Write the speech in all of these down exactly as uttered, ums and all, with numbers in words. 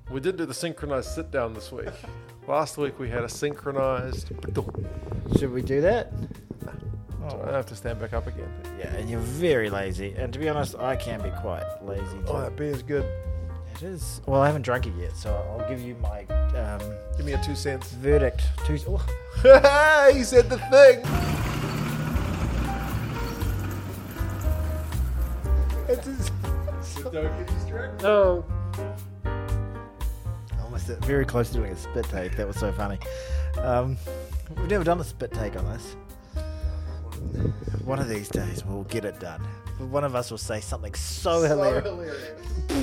We didn't do the synchronized sit down this week. Last week we had a synchronized. Should we do that? So I have to stand back up again. Yeah, and you're very lazy. And to be honest, I can be quite lazy too. Oh, that beer's good. It is. Well, I haven't drunk it yet, so I'll give you my um, Give me a two cents. verdict. Two. Oh. He said the thing. It's just, Don't get distracted. no. Almost very close to doing a spit take. That was so funny. Um, we've never done a spit take on this. One of these days we'll get it done. One of us will say something so, So hilarious. hilarious.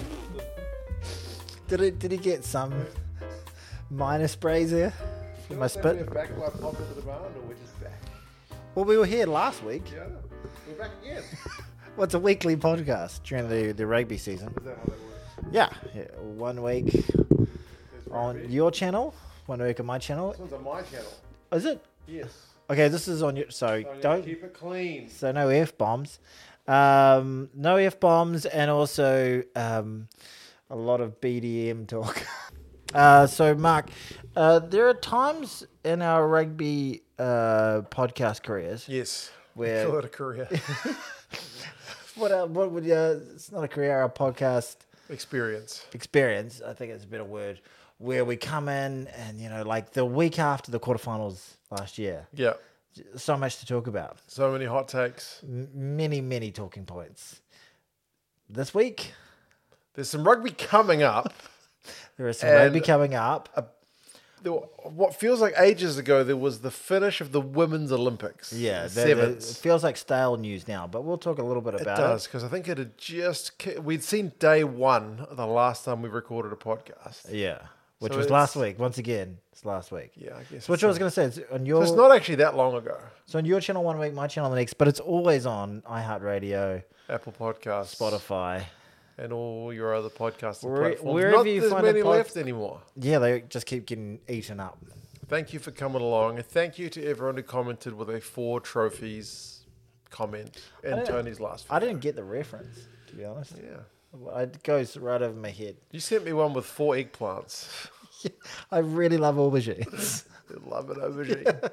Did it? Did he get some minor sprays there for my We're spit? back by pop into the barn, or we're just back. Well, we were here last week. Yeah, I know. We're back again. Well, it's a weekly podcast during the, the rugby season. Is that how that works? Yeah, yeah, one week There's on rugby. your channel, one week on my channel. This one's on my channel. Is it? Yes. Okay, this is on your. So So I need to don't. keep it clean. So no f bombs, um, no f bombs, and also um, a lot of B D M talk. uh, so Mark, uh, there are times in our rugby uh, podcast careers Yes. where Call it a career. what uh, what would uh, it's not a career, a podcast Experience. experience. I think it's a better word. Where we come in and you know, like the week after the quarterfinals last year, Yeah. so much to talk about. So many hot takes. M- many many talking points. This week. There's some rugby coming up. There is some And- rugby coming up. There were- What feels like ages ago, there was the finish of the Women's Olympics. Yeah, the the- the- it sevens. feels like stale news now, but we'll talk a little bit It about does, because I think it had just... ki- We'd seen day one the last time we recorded a podcast. it. Yeah, which So was it's- last week. Once again, it's last week. Yeah, I guess. So which it's I was a- going to say, it's on So your it's not actually that long ago. so on your channel one week, my channel the next, but it's always on iHeartRadio, Apple Podcasts. Spotify. And all your other podcasts and Where- platforms. wherever Not you there's find a many pod- left anymore. Yeah, they just keep getting eaten up. Thank you for coming along, and thank you to everyone who commented with a four trophies comment in don't- Tony's last I video. didn't get the reference, to be honest. Yeah. It goes right over my head. You sent me one with four eggplants. I really love aubergines. I love it, aubergine.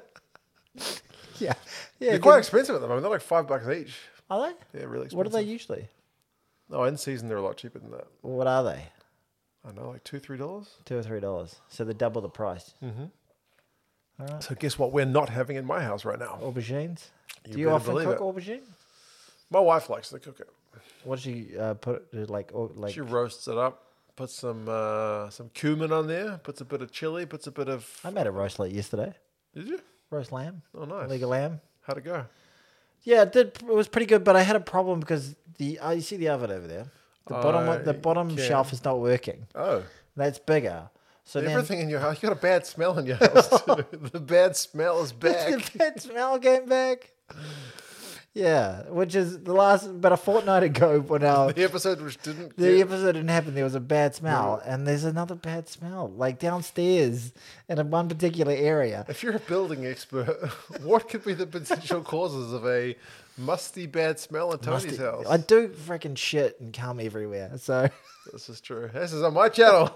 yeah, yeah. They're quite expensive at the moment. They're like five bucks each. Are they? They're really expensive. What are they usually? Oh, in season they're a lot cheaper than that. What are they? I know, like two, three dollars. Two or three dollars. So they're double the price. Mm-hmm. All right. So guess what? We're not having in my house right now. Aubergines. You Do you better often believe cook it. aubergine? My wife likes to cook it. What does she uh, put uh, like or, like? She roasts it up, puts some uh, some cumin on there, puts a bit of chili, puts a bit of. I made a roast like yesterday. Did you? Roast lamb. Oh, nice. Legal lamb. How'd it go? Yeah, it did. It was pretty good, but I had a problem because the uh, you see the oven over there. The bottom I the bottom can. shelf is not working. Oh, That's bigger. So everything in your house. You got a bad smell in your house too. The bad smell is then back. the bad smell came back. Yeah, which is the last about a fortnight ago when our The episode which didn't. the get- episode didn't happen. There was a bad smell, and there's another bad smell, like downstairs in a one particular area. If you're a building expert, what could be the potential causes of a musty bad smell in Tony's Musty- house? I do freaking shit and cum everywhere. So This is true. This is on my channel.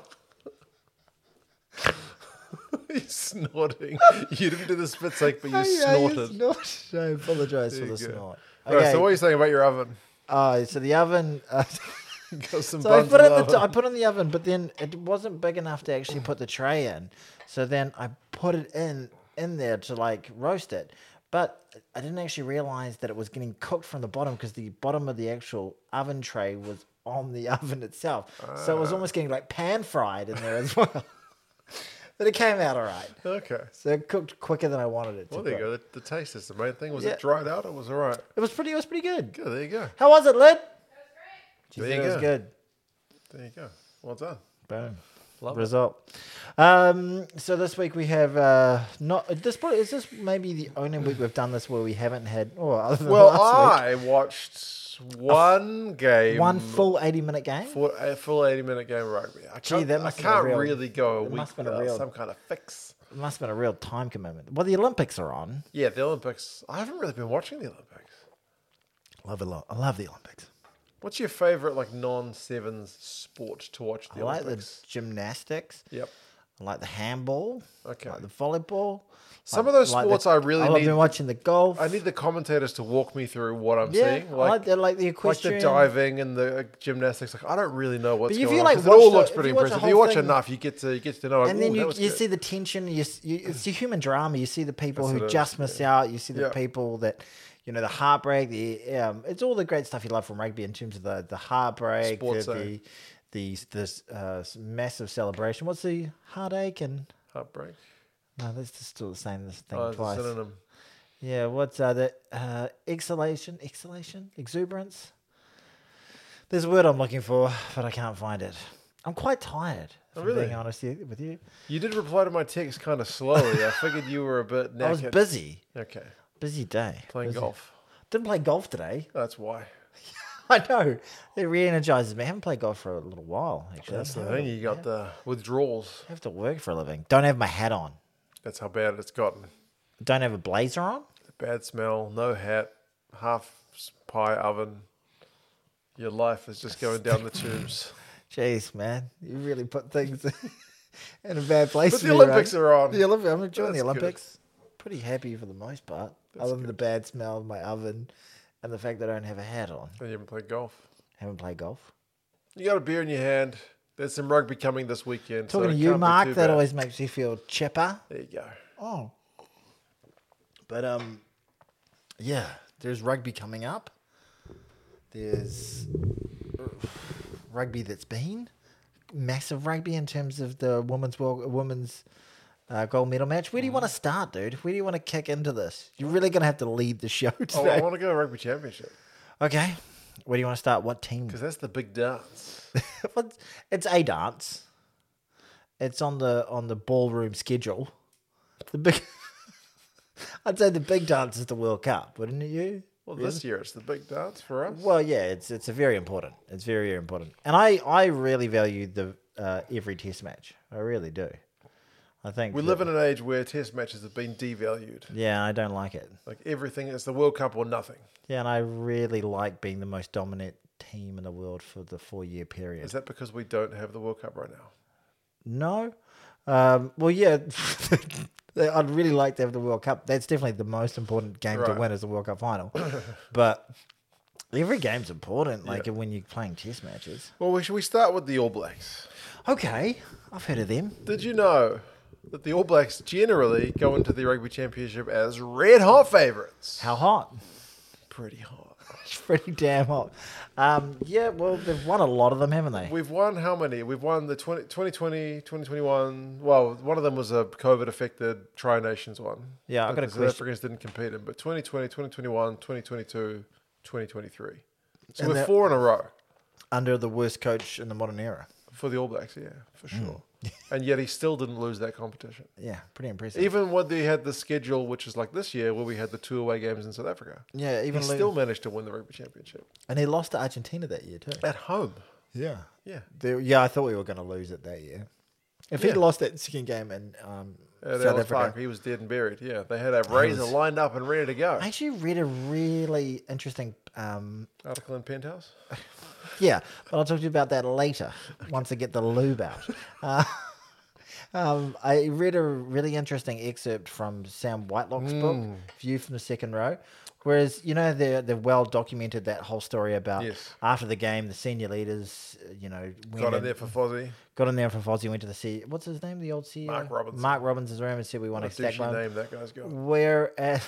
He's snorting. You didn't do the spit take, but you Oh, yeah, you snorted. snort. I apologize for There the you go. snort. Right, Okay. so what are you saying about your oven? uh, so the oven. Uh, Got some so I buns put in it in the the t- I oven. put it in the oven, but then it wasn't big enough to actually put the tray in. So then I put it in in there to like roast it, but I didn't actually realize that it was getting cooked from the bottom because the bottom of the actual oven tray was on the oven itself. So it was almost getting like pan fried in there as well. But it came out all right. Okay. So it cooked quicker than I wanted it to. Well, there you cook. go. The, the taste is the main thing. Was Yeah. it dried out or was it all right? It was pretty. It was pretty good. Good. There you go. How was it, Lid? She There said you it was go. good. There you go. Well done. Boom. Love it. Result. Um, so this week we have uh, not this. Probably, is this maybe the only week we've done this where we haven't had? Oh, other than Well, last I watched one game. week, one full eighty minute game. For a full eighty minute game of rugby. I Gee, can't, that I must have been can't real- really go a that week must have been a without real- some kind of fix. It must have been a real time commitment. Well, the Olympics are on. Yeah, the Olympics. I haven't really been watching the Olympics. Love it. I love the Olympics. What's your favourite like non-sevens sport to watch? The I like Olympics? the gymnastics. Yep. I like the handball. Okay. I like the volleyball. Some like, of those like sports the, I really I've need. been watching the golf. I need the commentators to walk me through what I'm yeah, seeing. I like the like the Like equestrian. the diving and the uh, gymnastics, like I don't really know what's But if going you, on. like, 'Cause it watch all the- looks if pretty you watch the impressive. If you whole watch thing- enough, you get to you get to know. Like, And then "Ooh, you that was you good." see the tension. You, s- you it's the human drama. You see the people Yes, who it is, just miss yeah. out. You see the Yeah. people that, you know, the heartbreak. The um, it's all the great stuff you love from rugby in terms of the the heartbreak, Sports, the, eh? the the this uh, massive celebration. What's the heartache and Heartbreak. no, that's just still the same this thing Oh, it's a twice. synonym. Yeah, what's uh, the uh, exhalation, exhalation, exuberance? There's a word I'm looking for, but I can't find it. I'm quite tired. If Oh, I'm really? being honest you- with you, You did reply to my text kind of slowly. I figured you were a bit knackered. I was busy. Okay. Busy day. Playing Busy. golf. Didn't play golf today. That's why. I know. It re-energizes me. I haven't played golf for a little while, actually. That's I the have thing. to- You got the withdrawals. I have to work for a living. Don't have my hat on. That's how bad it's gotten. Don't have a blazer on. Bad smell, no hat, half pie oven. Your life is just going down the tubes. Jeez, man. You really put things in a bad place. But for the me, Olympics right? are on. The Olympics. I'm enjoying That's the good. Olympics. Pretty happy for the most part. That's other than good. the bad smell of my oven and the fact that I don't have a hat on. And you haven't played golf. Haven't played golf. You got a beer in your hand. There's some rugby coming this weekend. so Talking it to you, can't be Mark, too that bad. always makes you feel chipper. There you go. Oh. But um yeah, there's rugby coming up. There's rugby that's been massive rugby in terms of the women's world women's uh, gold medal match. Where do you want to start, dude? Where do you want to kick into this? You're really gonna have to lead the show Oh, today. I want to go rugby championship Okay. Where do you want to start? What team? because that's the big dance. What's- it's a dance. It's on the on the ballroom schedule. The big I'd say the big dance is the World Cup, wouldn't you? Well, this year it's the big dance for us. Well, yeah, it's it's a very important. It's very very important, and I I really value the uh, every test match. I really do. I think We that- live in an age where test matches have been devalued. Yeah, I don't like it. Like everything is the World Cup or nothing. Yeah, and I really like being the most dominant team in the world for the four year period. Is that because we don't have the World Cup right now? No. Um, well, yeah, I'd really like to have the World Cup. That's definitely the most important game to Right. win is the World Cup final. But every game's important, like Yeah. when you're playing test matches. Well, we- should we start with the All Blacks? Okay, I've heard of them. Did you know that the All Blacks generally go into the Rugby Championship as red hot favourites? How hot? Pretty hot. It's pretty damn hot. Um, yeah, well, they've won a lot of them, haven't they? We've won how many? We've won the twenty, twenty twenty, twenty twenty-one. Well, one of them was a COVID-affected Tri-Nations one. Yeah, I've got a The South question. Africans didn't compete in, but twenty twenty, twenty twenty-one, twenty twenty-two, twenty twenty-three. So And we're that- four in a row Under the worst coach in the modern era. for the All Blacks, yeah, for Hmm. sure. And yet he still didn't lose that competition. Yeah, pretty impressive. Even when they had the schedule, which is like this year, where we had the two away games in South Africa, yeah, he even lo- still managed to win the Rugby Championship and he lost to Argentina that year too. at home. Yeah. Yeah, They- yeah, I thought we were going to lose it that year. If he'd Yeah. lost that second game in um, at South Ellis Africa, Park, he was dead and buried. Yeah, they had a razor was- lined up and ready to go. I actually read a really interesting. Um, Article in Penthouse. yeah, but I'll talk to you about that later once I get the lube out. Uh, um, I read a really interesting excerpt from Sam Whitelock's book, View from the Second Row. Whereas, you know, they're, they've well documented that whole story about Yes. after the game, the senior leaders, uh, you know, went Got in and- there for Fozzie. got in there from Fozzie, went to the C. What's his name? The old C E O? Mark Robinson. Mark Robinson's room and said, we want What to a stack douchey one. name that guy's got. Where, uh,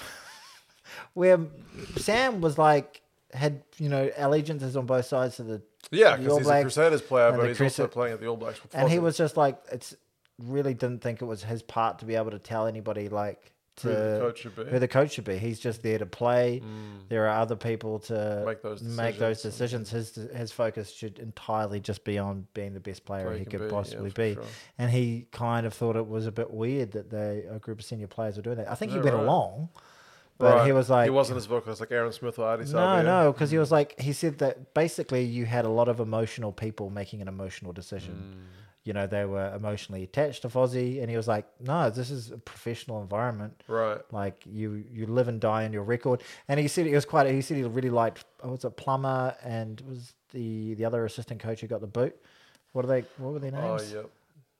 where Sam was like, had, you know, allegiances on both sides of the. Yeah, the because All he's a Blacks Crusaders player, and but the he's Crusade- also playing at the All Blacks with And he Fozzie. was just like, it's really didn't think it was his part to be able to tell anybody like to Who the coach should be. who the coach should be. He's just there to play. There are other people to Make those make those decisions. decisions. His his focus should entirely just be on being the best player Player he can could be, yeah, possibly for be. sure. And he kind of thought it was a bit weird that they a group of senior players were doing that. I think he Yeah, went right. along. But Right. he was like, he wasn't as vocal as like Aaron Smith or Adi no, Savia. no, because he was like, he said that basically you had a lot of emotional people making an emotional decision. Mm. You know, they were emotionally attached to Fozzie, and he was like, no, this is a professional environment. Right. Like you, you live and die on your record. And he said he was quite. He said he really liked. Oh, was it Plummer and was the the other assistant coach who got the boot? What are they? What were their Oh, names? yep.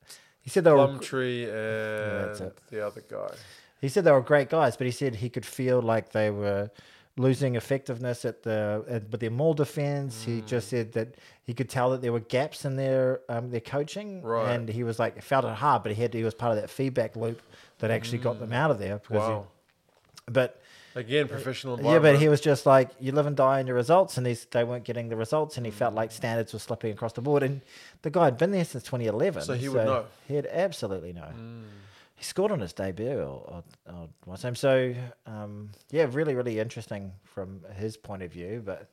He said they were. Plumtree and that's it. the other guy. He said they were great guys, but he said he could feel like they were losing effectiveness at the at, with their maul defense. He just said that he could tell that there were gaps in their um, their coaching, Right. and he was like it felt it hard, but he had to, he was part of that feedback loop that actually got them out of there. Because Wow. he, but Again, professional yeah, environment. but he was just like you live and die on your results, and these they weren't getting the results, and he felt like standards were slipping across the board. And the guy had been there since twenty eleven, So he would know. He had absolutely know. He scored on his debut or, or, or one time. So, um, yeah, really, really interesting from his point of view. But,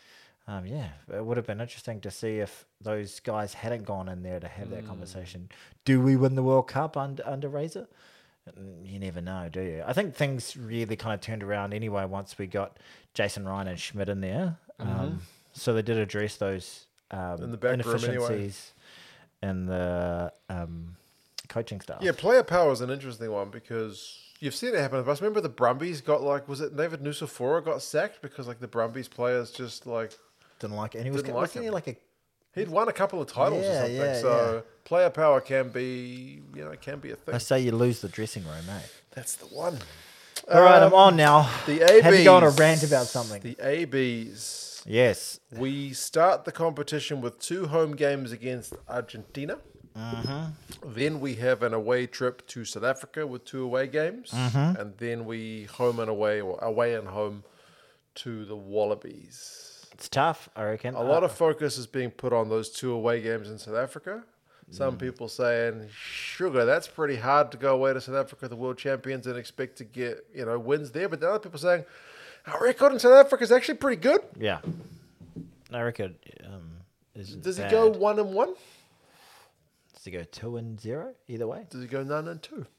um, yeah, it would have been interesting to see if those guys hadn't gone in there to have that conversation. Do we win the World Cup under, under Razor? You never know, do you? I think things really kind of turned around anyway once we got Jason Ryan and Schmidt in there. Um, so they did address those um, In the back room anyway. inefficiencies in the um, coaching staff. Yeah, player power is an interesting one because you've seen it happen. I remember the Brumbies got like, was it David Nusafora got sacked because like the Brumbies players just like, Didn't like it. And he was Didn't like wasn't he him. like a he'd won a couple of titles or Yeah, something. yeah, so yeah. player power can be, you know, can be a thing. I say you lose the dressing room, mate. That's the one. All right, I'm Um, on now. The A Bs. Have to go on a rant about something. The A Bs. Yes. We start the competition with two home games against Argentina. Mm-hmm. Then we have an away trip to South Africa with two away games. Mm-hmm. And then we home and away, or away and home to the Wallabies. It's tough, I reckon. A lot of focus is being put on those two away games in South Africa. Some people saying, sugar, that's pretty hard to go away to South Africa, the world champions, and expect to get, you know, wins there. But then other people saying, our record in South Africa is actually pretty good. Yeah. I reckon um, isn't Does he bad. go one and one? Does he go two and zero? Either way. Does he go nine and two?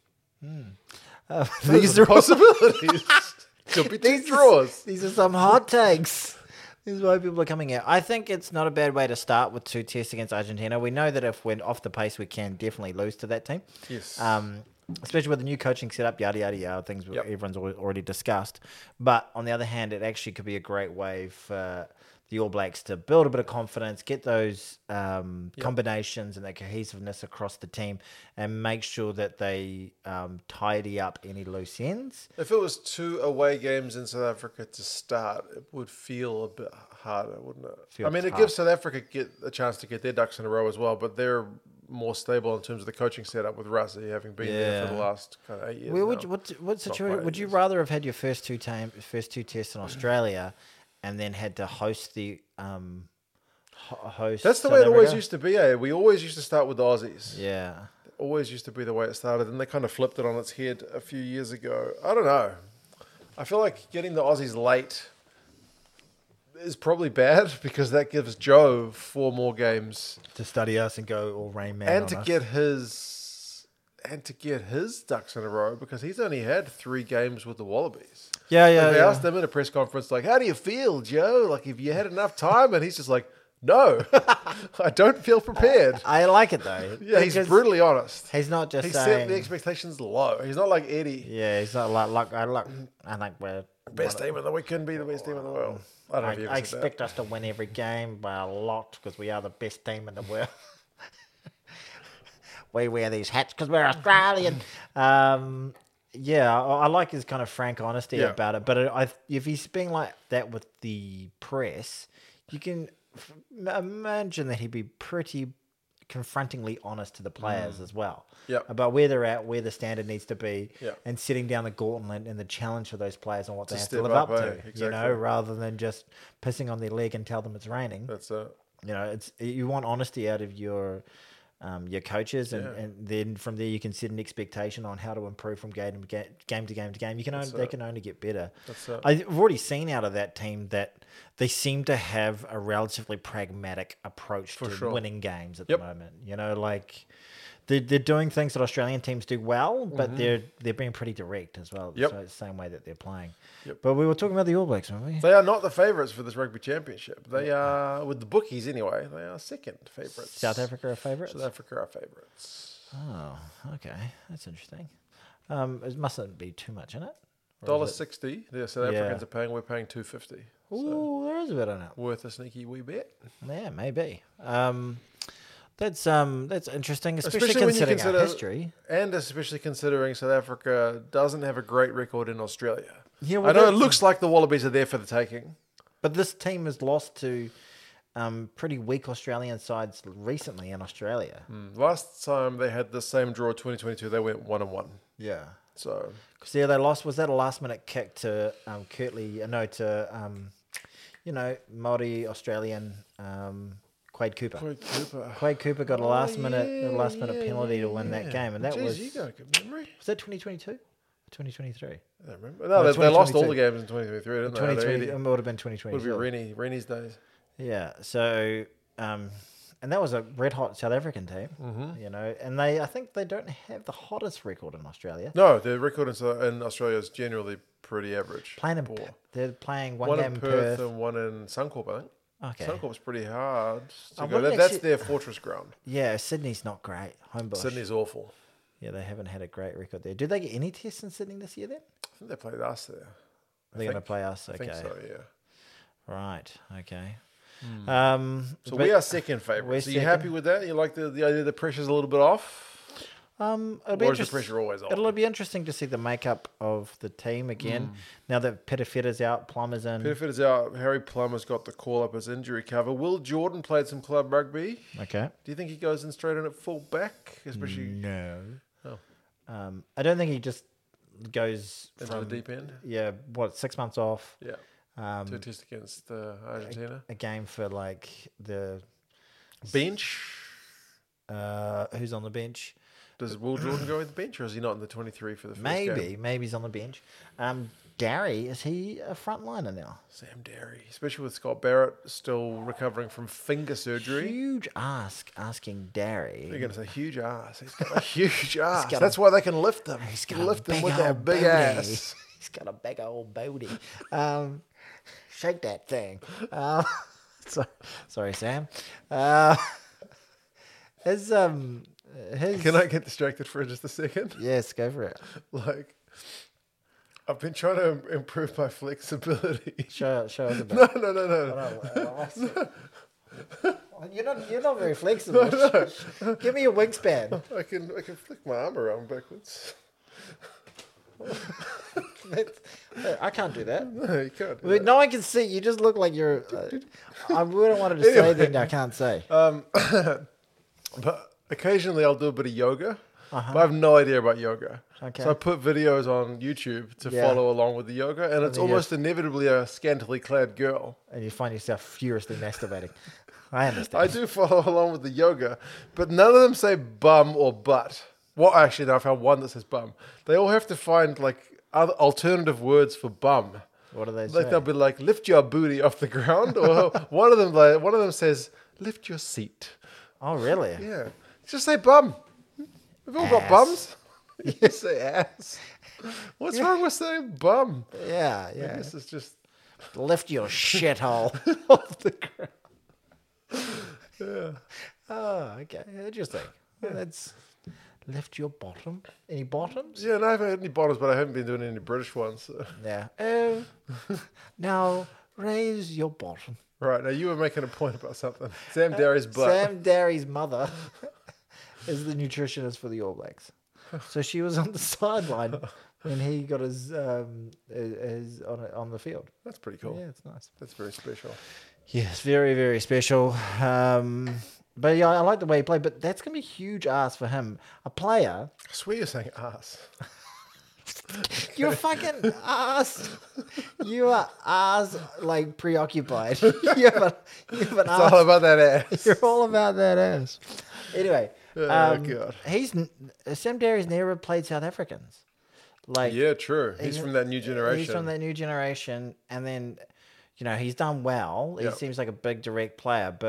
Uh, These these are are possibilities. Could be two these, draws. these are some hot takes. This is why people are coming out. I think it's not a bad way to start with two tests against Argentina. We know that if we're off the pace, we can definitely lose to that team. Yes. Um, especially with the new coaching setup, yada, yada, yada, things Yep. everyone's al- already discussed. But on the other hand, it actually could be a great way for the All Blacks to build a bit of confidence, get those um, Yep. combinations and that cohesiveness across the team, and make sure that they um, tidy up any loose ends. If it was two away games in South Africa to start, it would feel a bit harder, wouldn't it? Feel I mean, it tough. gives South Africa get a chance to get their ducks in a row as well, but they're more stable in terms of the coaching setup with Rassi having been there for the Yeah. last kind of eight years Where would now. you, what what Not situation quite would you eight rather have had your first two time first two tests in Australia, and then had to host the um ho- host? That's the South way it always Africa? used to be, eh? We always used to start with the Aussies. Yeah. Always used to be the way it started, and they kind of flipped it on its head a few years ago. I don't know. I feel like getting the Aussies late is probably bad because that gives Joe four more games To study us and go all Rain Man and on to us. get his and to get his ducks in a row because he's only had three games with the Wallabies. yeah yeah, Like they yeah. asked him in a press conference, like, "How do you feel, Joe? Like, have you had enough time?" And he's just like, "No, I don't feel prepared." I like it though. Yeah, he's because brutally honest. He's not just He set saying. the expectations low. He's not like Eddie. Yeah, he's not like like I look. I think we're Best team in the we couldn't be the best team in the world. I don't know I, if you ever I said expect us to win every game by a lot because we are the best team in the world. We wear these hats because we're Australian. Um, yeah, I, I like his kind of frank honesty Yeah. about it. But it, I, if he's being like that with the press, you can f- imagine that he'd be pretty confrontingly honest to the players as well. Yep. About where they're at, where the standard needs to be, Yep. and setting down the gauntlet and the challenge for those players and what To they have to step live up, up, eh? to. You Exactly. know, rather than just pissing on their leg and tell them it's raining. That's it. You know, it's you want honesty out of your um, your coaches, and, Yeah. and then from there you can set an expectation on how to improve from game to game, game to game to game. You can only, That's they it. can only get better. That's it. I've already seen out of that team that they seem to have a relatively pragmatic approach For to sure. winning games at Yep. the moment. You know, like they're, they're doing things that Australian teams do well, but mm-hmm. they're they're being pretty direct as well. Yep. So it's the same way that they're playing. Yep. But we were talking about the All Blacks, weren't we? They are not the favourites for this rugby championship. They are, with the bookies anyway, they are second favourites. South Africa are favourites? South Africa are favourites. Oh, okay. That's interesting. Um, it mustn't be too much in it. Dollar sixty. The South Yeah. Africans are paying. We're paying two fifty. Ooh, there is a bit on it. Worth a sneaky wee bet. Yeah, maybe. Um, that's um, that's interesting, especially, Especially when you considering consider- our history. And especially considering South Africa doesn't have a great record in Australia. Yeah, well, I know it that's- looks like the Wallabies are there for the taking. But this team has lost to um, pretty weak Australian sides recently in Australia. Mm. Last time they had the same draw, twenty twenty-two, they went one and one. Yeah. So Because yeah, they lost. Was that a last minute kick to um, Kirtley? Uh, no, to um, you know, Māori Australian um, Quade Cooper. Quade Cooper. Quade Cooper got a Oh, last minute, yeah, a last minute yeah, penalty yeah, to win yeah. that game, and that Jeez, was you got a good memory. was that twenty twenty two, twenty twenty three, I don't remember. No, No, they, they lost all twenty the games in twenty twenty-three, didn't they? twenty twenty. They It would have been twenty would twenty be two. Rennie, Rennie's days. Yeah. So, um, and that was a red hot South African team, Mm-hmm. you know, and they I think they don't have the hottest record in Australia. No, their record in, Sau- in Australia is generally pretty average. Playing in, Poor. they're playing one, One game in in Perth, Perth. and one in Suncorp, I think. Okay. Suncorp's pretty hard to I go. wouldn't That, that's actually- their fortress ground. Yeah, Sydney's not great. Homebush. Sydney's awful. Yeah, they haven't had a great record there. Did they get any tests in Sydney this year then? I think they played us there. I They're going to think- play us. I Okay. think so, yeah. Right. Okay. Um, So but, we are second we're favourites. Are you second. happy with that? You like the, the idea the pressure's a little bit off? Um, it'll be Or is the interest- pressure always on? It'll be interesting to see the makeup of the team again. Now that Petafetta's out, Plummer's in. Pettiford is out. Harry Plummer's got the call up as injury cover. Will Jordan played some club rugby. Okay. Do you think he goes in straight in at full back? Especially No. Oh. Um, I don't think he just goes into from the deep end? yeah, what six months off. Yeah. Um, To test against uh, Argentina. a game for like the Bench. uh, who's on the bench. Does Will Jordan go with the bench, or is he not in the twenty-three for the first Maybe, game? maybe he's on the bench. Um, Gary, is he a frontliner now? Sam Derry, especially with Scott Barrett still recovering from finger surgery. Huge ask asking Gary. You're going to say huge ass. He's got a huge ass. got That's a- why they can lift them. He's You got a lift them big with old that big booty. ass. He's got a big old booty. Um, shake that thing. Um, so, sorry, Sam. Uh, his um, his. Can I get distracted for just a second? Yes, go for it. Like, I've been trying to im- improve my flexibility. Show show us a bit. No, no, no, no. No, You're not you're not very flexible. Give me your wingspan. I can I can flick my arm around backwards. That's- I can't do that. No, you can't. Do Wait, that. no one can see. You just look like you're. Uh, I wouldn't wanted to say Anyway. anything I can't say. Um, but occasionally I'll do a bit of yoga. Uh-huh. But I have no idea about yoga. Okay. So I put videos on YouTube to Yeah. follow along with the yoga, and it's then you- almost inevitably a scantily clad girl. And you find yourself furiously masturbating. I understand. I do follow along with the yoga, but none of them say bum or butt. Well, actually, no, I found one that says bum. They all have to find like other alternative words for bum. What do they Like say? they'll be like, lift your booty off the ground, or one of them like one of them says, lift your seat. Oh, really? Yeah, just say bum. We've all got Ass. bums. You say ass. What's wrong with saying bum? Yeah, I yeah. guess it's just Lift your shithole off the ground. yeah. Oh, okay. Interesting. Well, that's lift your bottom. Any bottoms? Yeah, no, I haven't had any bottoms, but I haven't been doing any British ones. So. Yeah. Oh, now raise your bottom. Right, now you were making a point about something. Sam Derry's butt. Sam Derry's mother is the nutritionist for the All Blacks. So she was on the sideline when he got his um his on on the field. That's pretty cool. Yeah, it's nice. That's very special. Yes, very very special. Um, but yeah, I like the way he played. But that's gonna be a huge ask for him. A player. I swear you're saying ass. You're fucking ass. You are ass like preoccupied. you have, a, you have an It's ass. all about that ass. You're all about that ass. Anyway, Oh, um, God. he's Sam Derry's never played South Africans. Like Yeah, true. He's, he's- from that new generation. he's from that new generation, and then you know he's done well. He Yep. seems like a big direct player, but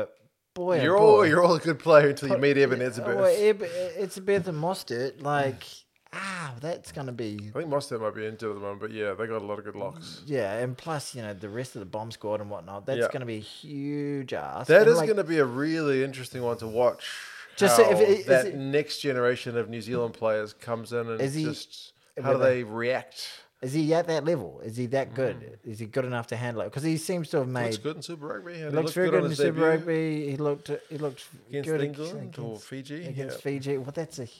boy, You're oh all boy. you're all a good player until you meet Evan Yeah, Etzebeth. well, Eb, Etzebeth and Mostert, like, ah, that's going to be... I think Mostert might be into it at the moment, but yeah, they got a lot of good locks. Yeah, and plus, you know, the rest of the bomb squad and whatnot, that's Yeah. going to be a huge ask. That and is like, going to be a really interesting one to watch. Just how so if it- is that it- next generation of New Zealand players comes in and Is he- just how do whether- they react? Is he at that level? Is he that good? Is he good enough to handle it? Because he seems to have made... Looks good in Super Rugby. and He he looks looked very good, on in his Super debut Rugby. He looked he looked against good England or against, Fiji. against yeah. Fiji. Well, that's a...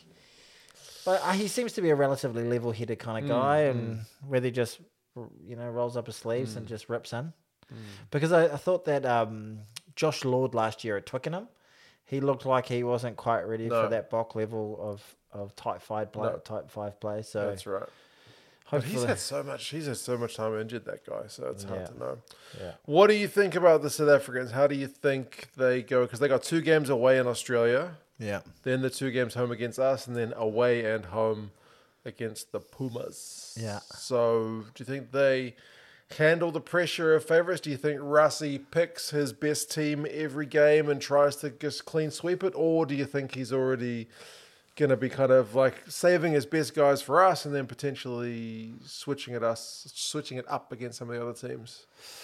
But uh, he seems to be a relatively level-headed kind of guy, and whether he just, you know, rolls up his sleeves and just rips in. Because I, I thought that um, Josh Lord last year at Twickenham, he looked like he wasn't quite ready No. for that Bok level of, of type five play, No. type five play. So That's right. But he's hopefully, had so much. He's had so much time injured. That guy. So it's hard Yeah. to know. yeah. What do you think about the South Africans? How do you think they go? Because they got two games away in Australia, Yeah. then the two games home against us, and then away and home against the Pumas. Yeah. So do you think they handle the pressure of favourites? Do you think Rassie picks his best team every game and tries to just clean sweep it? Or do you think he's already going to be kind of like saving his best guys for us and then potentially switching it us, switching it up against some of the other teams?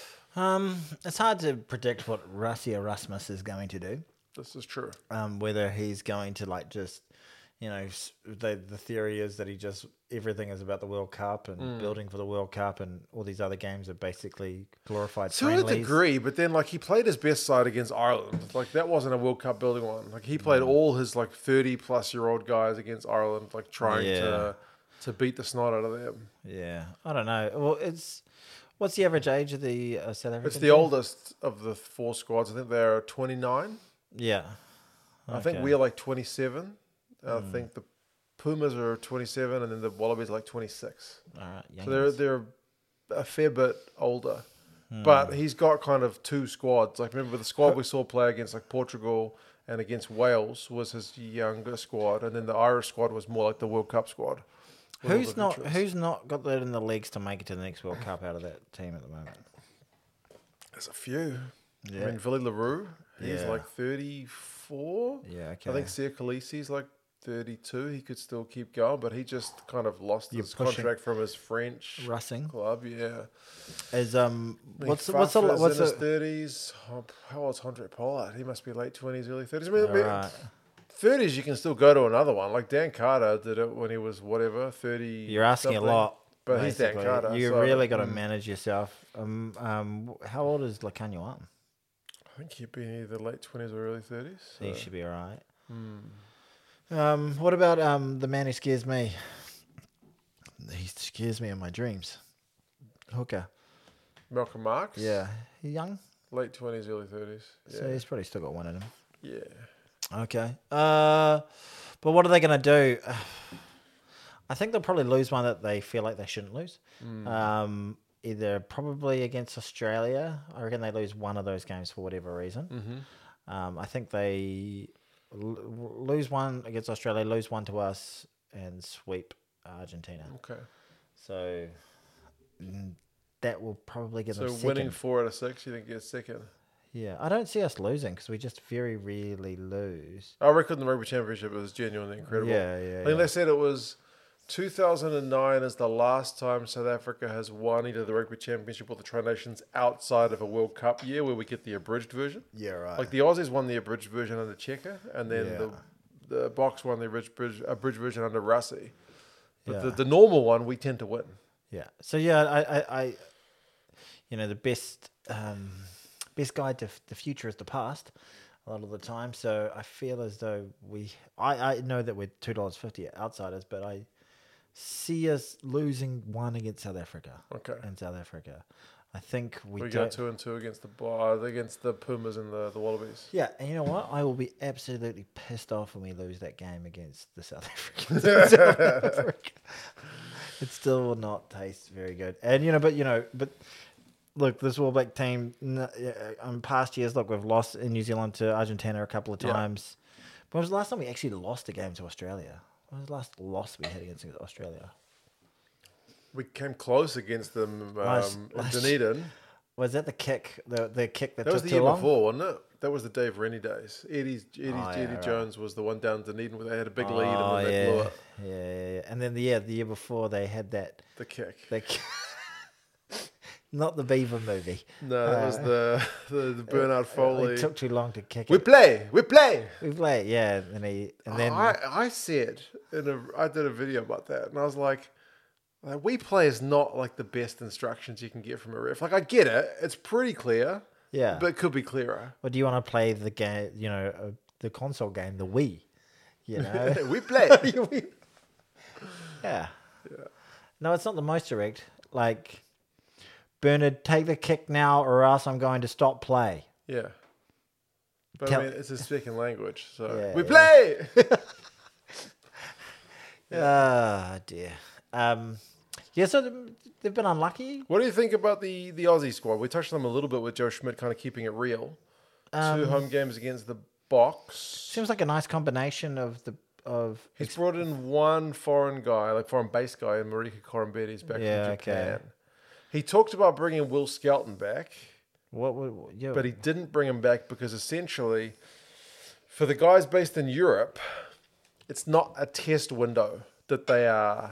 Um, it's hard to predict what Rassie Erasmus is going to do. This is true. Um, whether he's going to like just, you know, s- the the theory is that he just everything is about the World Cup and Mm. building for the World Cup, and all these other games are basically glorified To a friendlies. degree, but then like he played his best side against Ireland. Like that wasn't a World Cup building one. Like he played all his like thirty plus year old guys against Ireland, like trying Yeah. to to beat the snot out of them. Yeah, I don't know. Well, it's what's the average age of the uh, South African? It's the team? oldest of the four squads. I think they're twenty nine. Yeah, I think Okay. we're like twenty seven. I think the Pumas are twenty seven, and then the Wallabies are like twenty six. all right. So they're youngins. they're a fair bit older. But he's got kind of two squads. Like remember the squad we saw play against like Portugal and against Wales was his younger squad, and then the Irish squad was more like the World Cup squad. with all Who's the not veterans. who's not got that in the legs to make it to the next World Cup out of that team at the moment? There's a few. Yeah. I mean, Vili LaRue, he's Yeah. like thirty-four. Yeah, okay. I think Sia Khaleesi's like thirty-two. He could still keep going, but he just kind of lost You're his pushing- contract from his French Russing club. Yeah. is um I mean, what's the, what's the Fafa's what's in his the thirties? Oh, how old's Andre Pollard? He must be late twenties, early thirties. I mean, all right. thirties, you can still go to another one. Like Dan Carter did it when he was whatever thirty. You're asking something. a lot. But he's Dan basically. Carter. You so- really got to Mm. manage yourself. Um, um, how old is Lacanio up? I think he'd be either late twenties or early thirties. He so- should be all right. Hmm. Um, what about um the man who scares me? He scares me in my dreams. Hooker. Malcolm Marx. Yeah, he young, Late twenties, early thirties. Yeah. so he's probably still got one in him. yeah. Okay. Uh, but what are they going to do? I think they'll probably lose one that they feel like they shouldn't lose. Mm. Um, either probably against Australia. I reckon they lose one of those games for whatever reason. Mm-hmm. Um, I think they l- lose one against Australia, lose one to us, and sweep Argentina. Okay. So mm, that will probably give So them second. winning four out of six, you think gets second? Yeah, I don't see us losing because we just very rarely lose. I reckon the rugby championship was genuinely incredible. Yeah, yeah, I think yeah. they said it was two thousand nine is the last time South Africa has won either the rugby championship or the Tri Nations outside of a World Cup year where we get the abridged version. Yeah, right. Like the Aussies won the abridged version under Checker, and then Yeah. the the Box won the abridged, abridged version under Rassie. But Yeah. the, the normal one, we tend to win. Yeah. So yeah, I, I, I you know, the best, um, best guide to f- the future is the past, a lot of the time. So I feel as though we, I, I know that we're two dollars fifty outsiders, but I see us losing one against South Africa. Okay. In South Africa, I think we, We don't. go two and two against the uh, against the Pumas and the, the Wallabies. Yeah, and you know what? I will be absolutely pissed off when we lose that game against the South Africans. in South Africa. It still will not taste very good. And, you know, but, you know, but look, this All Black team, n- yeah, um, past years, look, we've lost in New Zealand to Argentina a couple of Yeah. times. When was the last time we actually lost a game to Australia? When was the last loss we had against Australia? We came close against them um, Last- in last- Dunedin. Was that the kick, the the kick that, That was took the too year long? before, wasn't it? That was the Dave Rennie days. Eddie's, Eddie's, Oh, yeah, Eddie right. Jones was the one down Dunedin where they had a big lead Oh, and then they yeah. blew it. Yeah, yeah, yeah. And then the yeah, the year before they had that. The kick. The, not the Beaver movie. No, that Uh, was the the, the Bernard Foley. It took too long to kick we it. play, we play. We play, yeah. And he and then I, I said in a I did a video about that, and I was like, like, we play is not like the best instructions you can get from a ref. Like I get it, it's pretty clear, yeah. but it could be clearer. Or do you want to play the game? You know, uh, the console game, the Wii. You know, we play. yeah. Yeah. No, it's not the most direct. Like, Bernard, take the kick now, or else I'm going to stop play. Yeah. But Tell- I mean, it's a second language, so Yeah, we yeah. play. Ah, dear. Um, yeah, so th- they've been unlucky. What do you think about the the Aussie squad? We touched on them a little bit with Joe Schmidt, kind of keeping it real. Um, Two home games against the Box. Seems like a nice combination of the of. He's brought in one foreign guy, like foreign based guy, and Marika Korombedes back Yeah, from okay. Japan. He talked about bringing Will Skelton back, What would yeah? but he didn't bring him back because essentially, for the guys based in Europe, it's not a test window that they are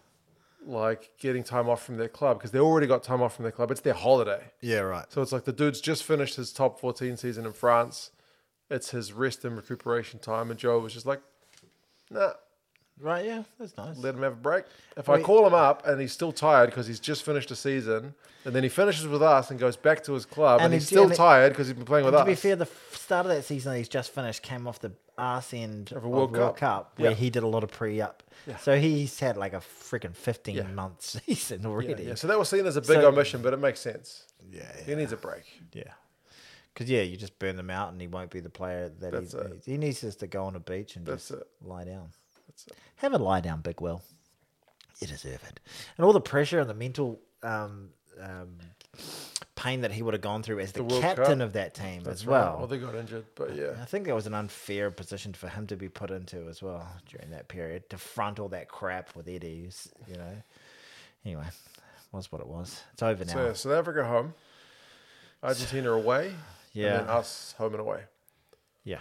like getting time off from their club because they already got time off from their club. It's their holiday. yeah, right. So it's like the dude's just finished his top fourteen season in France. It's his rest and recuperation time, and Joe was just like, nah, Right, yeah, that's nice. let him have a break. If Wait. I call him up and he's still tired because he's just finished a season, and then he finishes with us and goes back to his club, and, And he's he- still and it- tired because he's been playing with And us. to be fair, the f- start of that season that he's just finished came off the arse end of a a World World, Cup. Cup, where Yeah. he did a lot of pre-up. Yeah. So he's had like a freaking fifteen Yeah. month season yeah, already. yeah. So that was seen as a big So- omission, but it makes sense. yeah, He needs a break. yeah. Because yeah, you just burn them out, and he won't be the player that That's he it. needs. He needs just to go on a beach and That's just it. lie down. That's it. Have a lie down, Big Will. You deserve it. And all the pressure and the mental um, um, pain that he would have gone through as the, The World captain Cup. of that team That's as right. well. Well, they got injured, but yeah. I think that was an unfair position for him to be put into as well during that period to front all that crap with Eddie's, you know. Anyway, was what it was. It's over now. So yeah, South Africa home, Argentina away, Yeah. and then us home and away. yeah.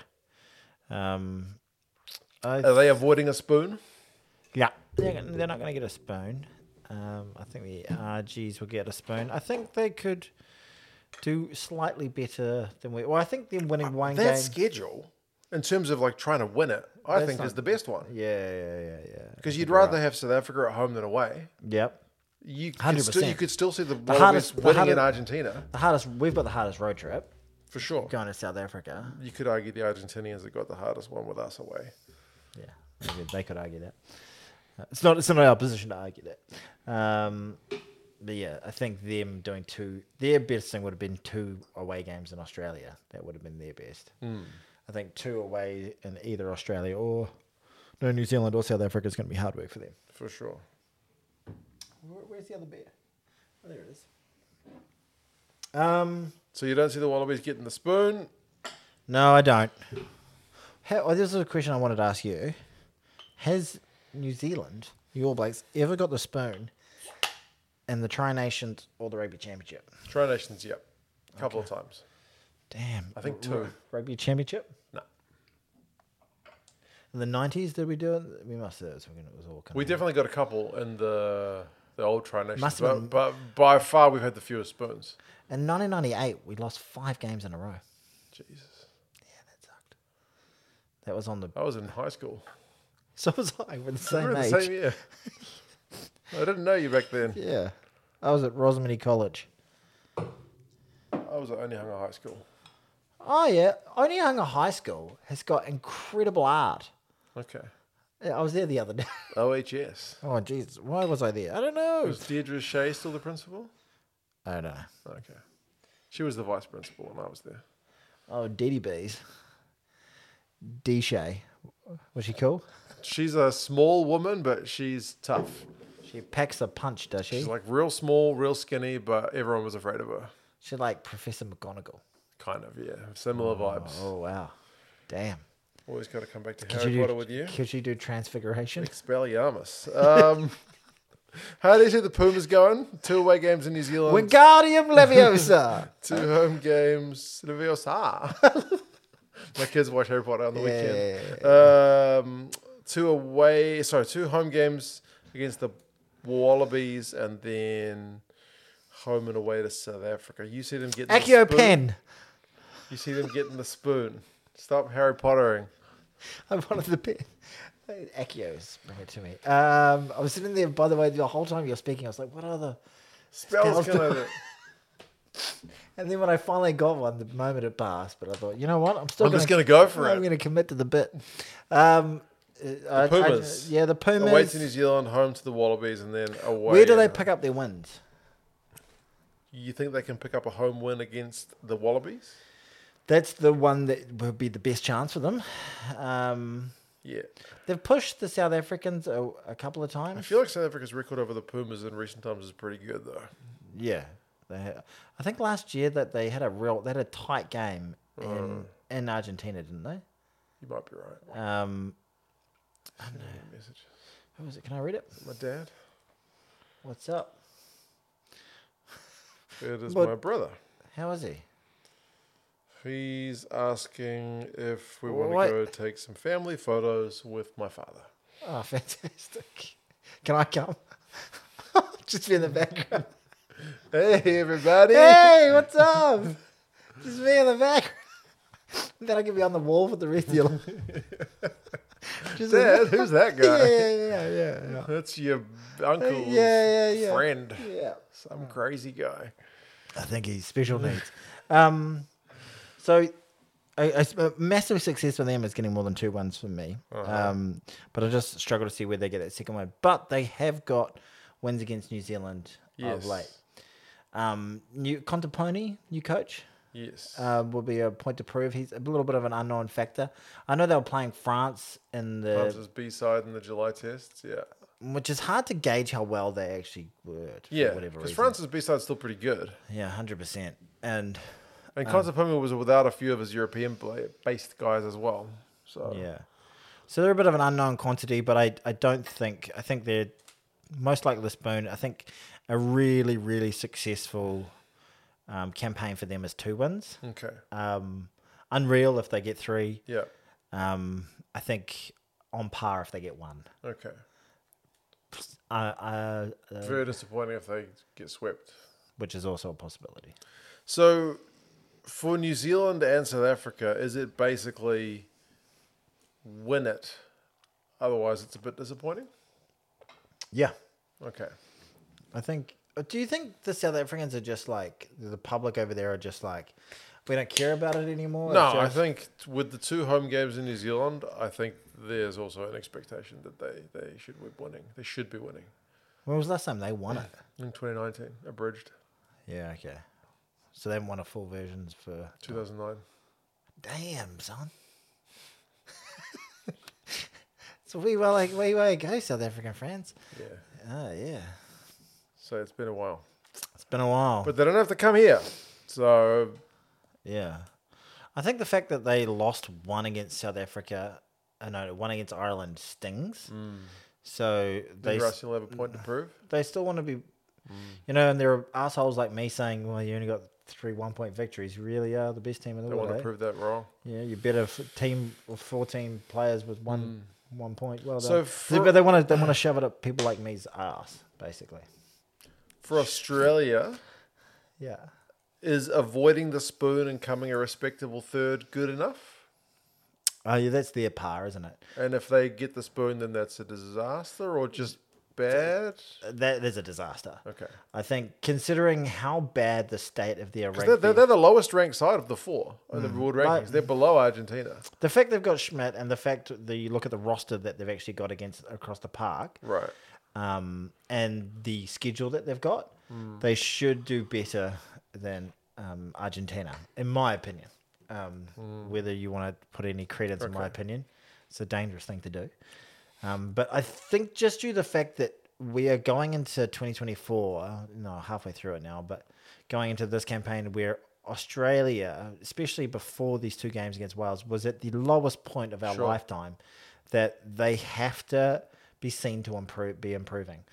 Um, I, Are they avoiding a spoon? yeah. They're, gonna- they're not going to get a spoon. Um, I think the R Gs will get a spoon. I think they could do slightly better than we. Well, I think them winning one That game. schedule, in terms of like trying to win it, I That's think not- is the best one. Yeah, yeah, yeah, yeah. Because I you'd think you're rather right. have South Africa at home than away. Yep. You could, one hundred still, you percent. could still see the, The Wallabies hardest- the winning in hardest- Argentina, The hardest. We've got the hardest road trip for sure. going to South Africa. You could argue the Argentinians have got the hardest one with us away. Yeah, maybe they could argue that. Uh, It's not. It's not our position to argue that. Um, but yeah, I think them doing two. Their best thing would have been two away games in Australia. That would have been their best. I think two away in either Australia or no New Zealand or South Africa is going to be hard work for them. For sure. Where, where's the other bear? Oh, there it is. Um, So you don't see the Wallabies getting the spoon? no, I don't. How, oh, this is a question I wanted to ask you. Has New Zealand, the All Blacks, ever got the spoon in the Tri Nations or the Rugby Championship? Tri Nations, yep. A couple of times. Damn. I think R- two. r- Rugby Championship? No. In the nineties, did we do it? We must have. It was all coming We out. definitely got a couple in the the old Tri Nations, Must have but, been- but by far we've had the fewest spoons. In nineteen ninety-eight, we lost five games in a row. Jesus. Yeah, that sucked. That was on the. I was in high school. So was I. We're the We same were in age. the same year. I didn't know you back then. Yeah. I was at Rosamond College. I was at Onehunga High School. Oh, yeah. Onehunga High School has got incredible art. Okay. Yeah, I was there the other day. O H S. Oh, jeez. Why was I there? I don't know. Was Deirdre Shea still the principal? I don't know. Okay. She was the vice principal when I was there. Oh, Dee Bees. D Shay. Was she cool? She's a small woman, but she's tough. She packs a punch, does she? She's like real small, real skinny, but everyone was afraid of her. She's like Professor McGonagall. Kind of, yeah. Similar vibes. Oh, wow. Damn. Always got to come back to Could Harry you Potter do, with you. Could you do Transfiguration? Expelliarmus. Um, How do you see the Pumas going? Two away games in New Zealand. Wingardium Leviosa. Two home games. Leviosa. My kids watch Harry Potter on the Yeah. weekend. Um, two away, sorry, two home games against the Wallabies, and then home and away to South Africa. You see them getting the Accio spoon. Pen. You see them getting the spoon. Stop Harry Pottering. I wanted the pen. Accios, bring it to me. Um, I was sitting there, by the way, the whole time you're speaking, I was like, what are the Spells spells? can do- I do? And then when I finally got one, the moment it passed, but I thought, you know what? I'm still I'm gonna, just going to go for I'm it. going to commit to the bit. Um, I- I- Pumas. yeah, the Pumas. Away to New Zealand, home to the Wallabies, and then away. Where do they pick up their wins? You think they can pick up a home win against the Wallabies? That's the one that would be the best chance for them. Um, Yeah. they've pushed the South Africans a, a couple of times. I feel like South Africa's record over the Pumas in recent times is pretty good, though. Yeah, they had, I think last year that they had a real they had a tight game in in Argentina, didn't they? You might be right. Um, Messages. who was it? Can I read it? My dad. What's up? It is But- my brother. How is he? He's asking if we want What? to go take some family photos with my father. Oh, fantastic! Can I come? Just be in the background. Hey, everybody. Hey, what's up? Just me in the background. Then I can be on the wall for the rest of your life. Just Dad, who's that guy? Yeah, yeah, yeah, yeah, yeah. That's your uncle's Yeah, yeah, yeah. friend. Yeah. Some crazy guy. I think he's special needs. Um, so a, a s- a massive success for them is getting more than two wins for me. Uh-huh. Um, but I just struggle to see where they get that second one. But they have got wins against New Zealand Yes. of late. Um, new Contaponi, new coach, Yes. uh, will be a point to prove. He's a little bit of an unknown factor. I know they were playing France in the, France's B-side in the July tests, yeah. which is hard to gauge how well they actually were. For Yeah, whatever because reason. France's B-side's still pretty good. Yeah, hundred percent. And And Contapumi was without a few of his European-based guys as well. So yeah. So they're a bit of an unknown quantity, but I, I don't think, I think they're most likely the spoon. I think a really, really successful um, campaign for them is two wins. Okay. Um, unreal if they get three. Yeah. Um, I think on par if they get one. Okay. Uh, uh, uh, Very disappointing if they get swept. which is also a possibility. So, for New Zealand and South Africa, is it basically win it? Otherwise, it's a bit disappointing. Yeah. Okay. I think. Do you think the South Africans are just like the public over there are just like we don't care about it anymore? No, It's I just- think with the two home games in New Zealand, I think there's also an expectation that they, they should be winning. They should be winning. When was the last time they won it? In twenty nineteen, abridged, Yeah, okay. So they haven't won a full versions for two thousand nine. damn son. So we were like we way go, South African friends. Yeah. Oh yeah. So it's been a while. It's been a while. But they don't have to come here. So, Yeah. I think the fact that they lost one against South Africa, uh, no, one against Ireland stings. So they they Russ will have a point to prove. they still want to be, you know, and there are assholes like me saying, well, you only got three one point victories. You really are the best team in the They world. want to eh? prove that wrong. Yeah, you better f- team of fourteen players with one one point. Well done. So So for- but they want to they want to shove it up people like me's ass, basically. For Australia, Yeah. is avoiding the spoon and coming a respectable third good enough? Oh yeah, that's their par, isn't it? And if they get the spoon, then that's a disaster or just bad? That is a disaster. Okay. I think considering how bad the state of their Because rugby, they're, they're, they're the lowest ranked side of the four in the world rankings. Right. They're below Argentina. the fact they've got Schmidt and the fact that you look at the roster that they've actually got against across the park, Right. um, and the schedule that they've got, they should do better than um, Argentina, in my opinion. Um, Whether you want to put any credence in my Okay. opinion, it's a dangerous thing to do. Um, but I think just due to the fact that we are going into twenty twenty-four, no, halfway through it now, but going into this campaign where Australia, especially before these two games against Wales, was at the lowest point of our Sure. lifetime, that they have to be seen to improve, be improving. Yep.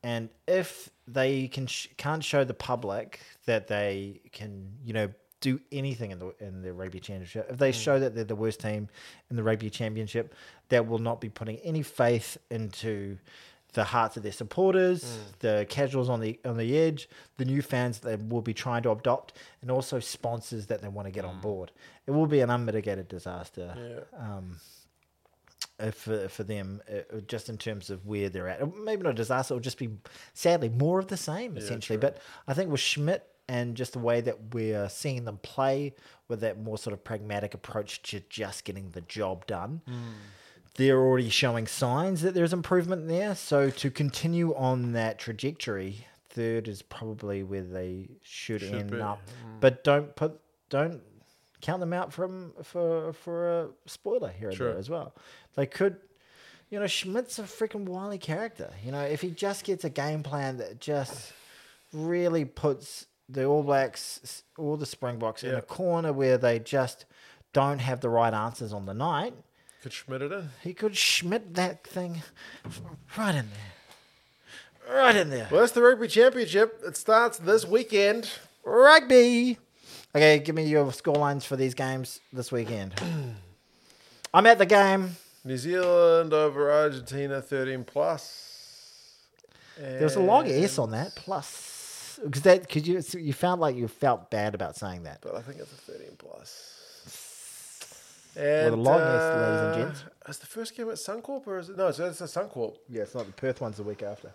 And if they can sh- can't show the public that they can, you know, do anything in the in the rugby championship, if they mm. show that they're the worst team in the rugby championship, that will not be putting any faith into the hearts of their supporters, mm. the casuals on the on the edge, the new fans that they will be trying to adopt, and also sponsors that they want to get mm. on board. It will be an unmitigated disaster. Yeah. Um, For, for them, uh, just in terms of where they're at. Maybe not a disaster, it'll just be, sadly, more of the same, essentially. Yeah, but I think with Schmidt and just the way that we're seeing them play with that more sort of pragmatic approach to just getting the job done, mm. they're already showing signs that there's improvement there. So to continue on that trajectory, third is probably where they should, should end be. up. Mm. But don't put, don't, count them out from for for a spoiler here and sure. there as well. They could, you know, Schmidt's a freaking wily character. You know, if he just gets a game plan that just really puts the All Blacks or the Springboks yeah. in a corner where they just don't have the right answers on the night. Could Schmidt it in? He could Schmidt that thing right in there. Right in there. Well, that's the Rugby Championship. It starts this weekend. Rugby. Okay, give me your scorelines for these games this weekend. I'm at the game. New Zealand over Argentina, thirteen plus. There was a long S on that, plus. Because that, because you, you found like you felt bad about saying that. But I think it's a thirteen plus. And, well, the long uh, S, ladies and gents. Is the first game at Suncorp or is it? No, it's, it's a Suncorp. Yeah, it's not. The Perth one's the week after.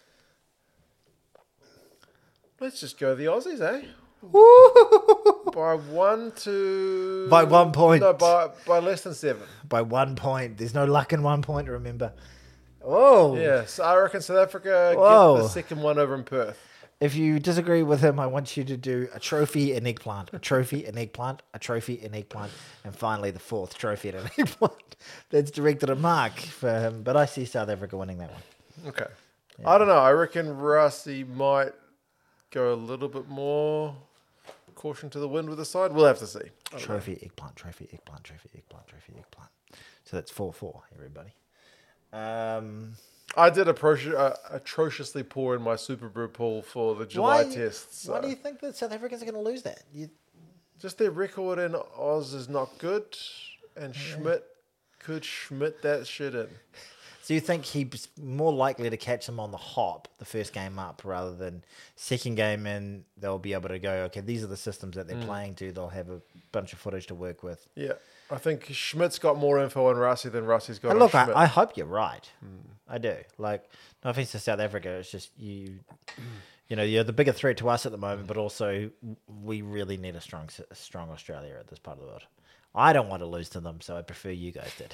Let's just go the Aussies, eh? Woo! By one to... By one point. No, by, by less than seven. By one point. There's no luck in one point, remember. Oh. Yeah, so I reckon South Africa Whoa. get the second one over in Perth. If you disagree with him, I want you to do a trophy, an eggplant, a trophy, an eggplant, a trophy, an eggplant, and finally the fourth trophy and an eggplant. That's directed at Mark for him, but I see South Africa winning that one. Okay. Yeah. I don't know. I reckon Rusty might go a little bit more... caution to the wind with the side. We'll have to see. Trophy, know. eggplant, trophy, eggplant, trophy, eggplant, trophy, eggplant. So that's four four, everybody. Um, I did approach, uh, atrociously poor in my Super Brew pool for the July why, tests. So. Why do you think that South Africans are going to lose that? You... Just their record in Oz is not good, and yeah. Schmidt could Schmidt that shit in. So you think he's more likely to catch them on the hop the first game up rather than second game in, they'll be able to go, okay, these are the systems that they're mm. playing to. They'll have a bunch of footage to work with. Yeah. I think Schmidt's got more info on Rassie than Rassie's got and on look, Schmidt. I, I hope you're right. Mm. I do. Like, no offense to South Africa, it's just you, you know, you're the bigger threat to us at the moment, but also we really need a strong, a strong Australia at this part of the world. I don't want to lose to them, so I prefer you guys did.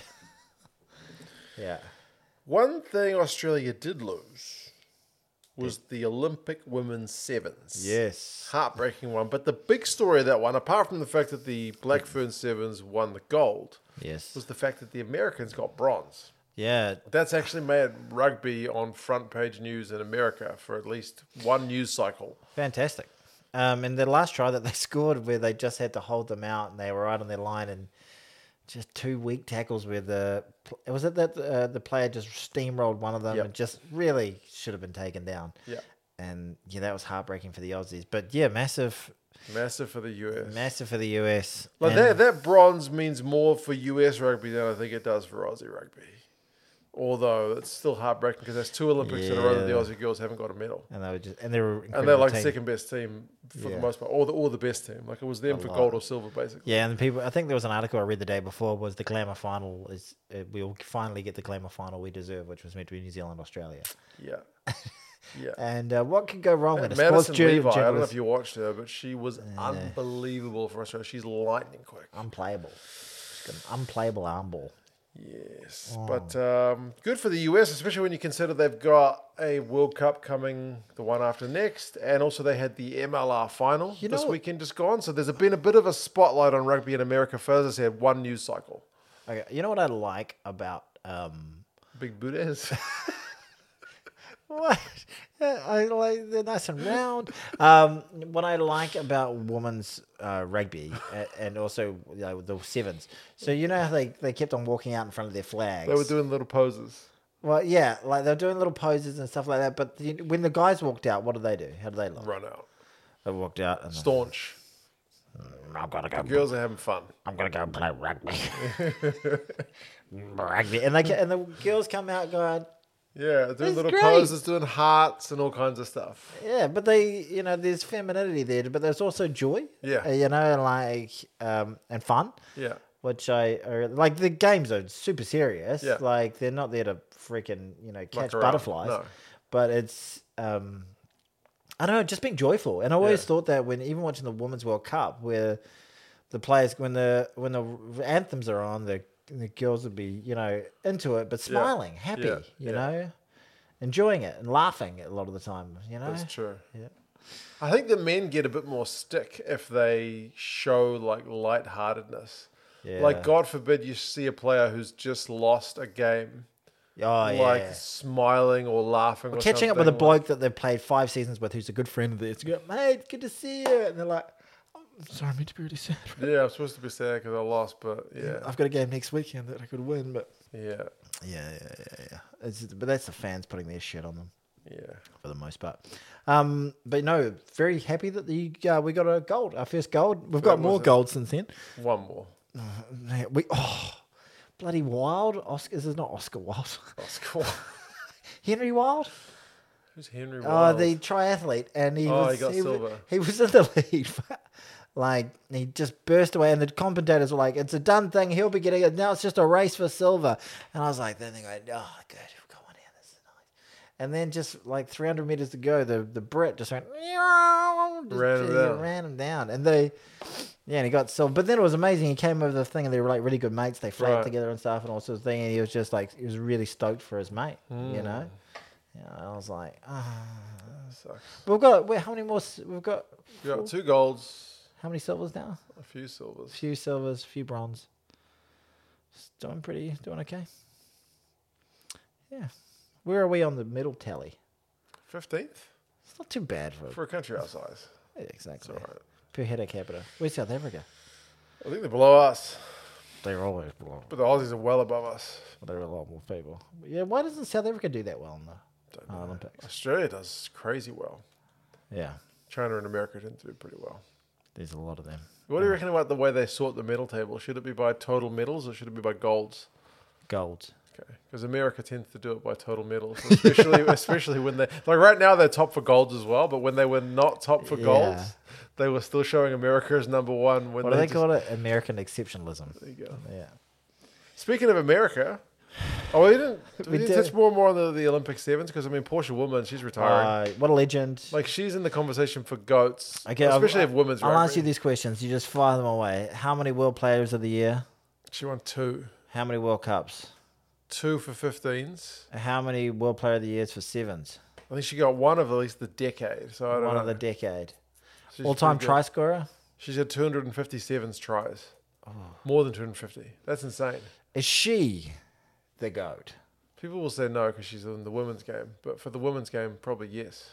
Yeah. One thing Australia did lose was the Olympic women's sevens. Yes. Heartbreaking one. But the big story of that one, apart from the fact that the Black Fern Sevens won the gold, yes, was the fact that the Americans got bronze. Yeah. That's actually made rugby on front page news in America for at least one news cycle. Fantastic. Um, and the last try that they scored where they just had to hold them out and they were right on their line and just two weak tackles where the was it that uh, the player just steamrolled one of them yep. and just really should have been taken down. Yeah, and yeah, that was heartbreaking for the Aussies. But yeah, massive, massive for the U S. Massive for the U S. Like and that, that bronze means more for U S rugby than I think it does for Aussie rugby. Although it's still heartbreaking because there's two Olympics yeah. in a row that the Aussie girls haven't got a medal, and they were just and they were and they're like team. second best team for yeah. the most part, or the or the best team. Like it was them a for lot. gold or silver, basically. Yeah, and the people. I think there was an article I read the day before was the glamour final is uh, we'll finally get the glamour final we deserve, which was meant to be New Zealand Australia. Yeah, yeah. And uh, what could go wrong with a Madison sports Levi? journalist? I don't know if you watched her, but she was uh, unbelievable for Australia. She's lightning quick, unplayable, She's got an unplayable arm ball. Yes, oh. but um, good for the U S, especially when you consider they've got a World Cup coming the one after next, and also they had the M L R final you this know, weekend just gone. So there's been a bit of a spotlight on rugby in America for, as I said, one news cycle. Okay, you know what I like about um, Big Booties? What? I like they're nice and round. Um, what I like about women's uh, rugby and also you know, the sevens. So you know how they, they kept on walking out in front of their flags. They were doing little poses. Well, yeah, like they're doing little poses and stuff like that. But the, when the guys walked out, what did they do? How did they look? Run out. They walked out and Staunch. I'm gonna go. The girls are having fun. I'm gonna go play rugby. Rugby, and they ca- and the girls come out going, Yeah, doing That's little great. poses, doing hearts and all kinds of stuff. yeah, but they, you know, there's femininity there, but there's also joy. Yeah. uh, you know, like um and fun. Yeah. Which I I like. The games are super serious. Yeah. Like they're not there to freaking you know catch around, butterflies. no. But it's um, I don't know, just being joyful. And I always Yeah. thought that when even watching the Women's World Cup, where the players when the when the anthems are on, the the girls would be you know into it, but smiling, happy, Yeah. you Yeah. know, enjoying it and laughing a lot of the time. You know, That's true. Yeah. I think the men get a bit more stick if they show like lightheartedness. Yeah. Like, God forbid you see a player who's just lost a game, Oh like yeah. smiling or laughing or Catching up with a something, bloke that they've played five seasons with, who's a good friend of theirs. You go, mate, good to see you, and they're like, oh, sorry, I'm meant to be really sad. Like, yeah, I'm supposed to be sad because I lost, but yeah. I've got a game next weekend that I could win, but Yeah. yeah, yeah, yeah, yeah. It's, but that's the fans putting their shit on them Yeah. for the most part. Um, but no, very happy that the uh, we got a gold, our first gold. We've got When more was it? gold since then. One more. Man, We oh, bloody Wild. Oscar, this is not Oscar Wilde. Oscar. Henry Wild. Who's Henry Oh, Wild? the triathlete, and he Oh, was he got was- silver. he was in the lead. Like he just burst away, and the commentators were like, "It's a done thing. He'll be getting it now. It's just a race for silver." And I was like, "Then they go, oh, good, go on here. This is nice." And then just like three hundred meters to go, the the Brit just went, just, Ran him he down. ran him down, and they. Yeah, and he got silver. But then it was amazing. He came over the thing, and they were like really good mates. They flagged Right. together and stuff, and all sorts of thing. And he was just like, he was really stoked for his mate. You Hmm. know. Yeah, I was like, ah. Sucks. We've got wait, how many more? s- We've got You got four- two golds, how many silvers now? a few silvers. A few silvers, a few bronze. It's doing pretty, doing okay. Yeah. Where are we on the medal tally? fifteenth? It's not too bad for, For a country our size. yeah, It's exactly all right. per head capita. Where's South Africa? I think they're below us, They're always below. but the Aussies are well above us. They're a lot more people. Yeah. Why doesn't South Africa do that well in the Don't uh, know. Olympics? Australia does crazy well. Yeah. China and America didn't do pretty well. There's a lot of them. What do you reckon about the way they sort the medal table? Should it be by total medals or should it be by golds? Golds. Okay, because America tends to do it by total medals, especially especially when they like right now they're top for golds as well. But when they were not top for Yeah. golds, they were still showing America as number one. When What do they they just, call it? American exceptionalism. There you go. Yeah. Speaking of America, oh, we didn't we, We didn't did. touch more and more on the, the Olympic sevens because I mean Portia Woman, she's retiring. Uh, what a legend. like she's in the conversation for goats, Okay, I'll- especially if women's I'll rugby. ask you these questions. You just fire them away. How many World Players of the Year? She won two, How many World Cups? two for fifteens. How many World Player of the Years for sevens? I think she got one of at least the decade. So I don't One know. of the decade. She's All-time pretty good. try scorer? She's had two hundred fifty-seven tries. Oh. More than two hundred fifty. That's insane. Is she the GOAT? People will say no because she's in the women's game. But for the women's game, probably yes.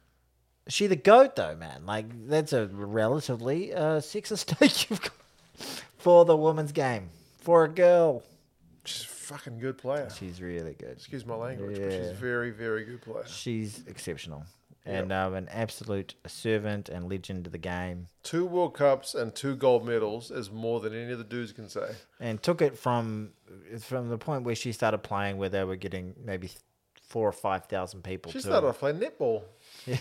Is she the GOAT, though, man? Like, that's a relatively uh, sexist take you've got for the women's game. For a girl. She's a fucking good player. She's really good. Excuse my language, but she's Yeah. a very, very good player. She's exceptional. Yep. And um, an absolute servant and legend of the game. Two World Cups and two gold medals is more than any of the dudes can say. And took it from from the point where she started playing, where they were getting maybe four or five thousand people. She to started off playing netball. Yeah.